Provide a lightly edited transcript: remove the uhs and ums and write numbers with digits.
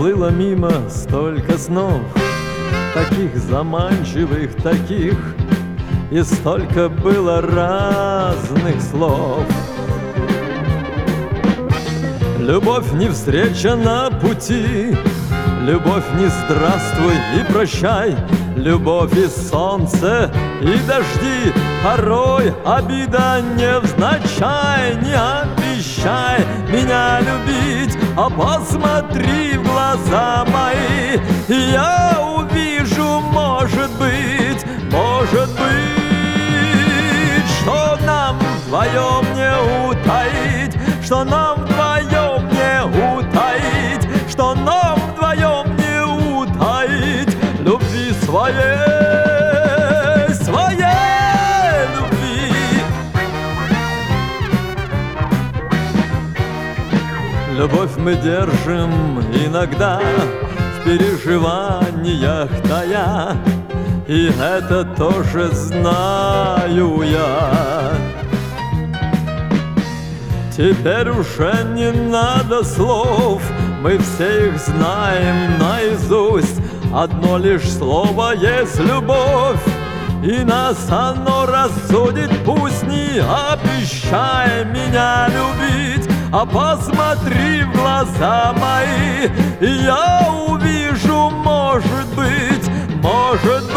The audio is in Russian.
Проплыло мимо столько снов, таких заманчивых, таких, и столько было разных слов. Любовь не встреча на пути, любовь не здравствуй и прощай, любовь и солнце, и дожди, порой обида невзначай. Не обещай меня любить, а посмотри в глаза мои, и я увижу, может быть, что нам вдвоем не утаить, что нам вдвоем не утаить, что нам вдвоем не утаить любви своей любви. Любовь мы держим иногда в переживаниях тая, и это тоже знаю я. Теперь уже не надо слов, мы все их знаем наизусть. Одно лишь слово есть любовь, и нас оно рассудит. Пусть не обещай меня любить, а посмотри в глаза мои, и я увижу, может быть,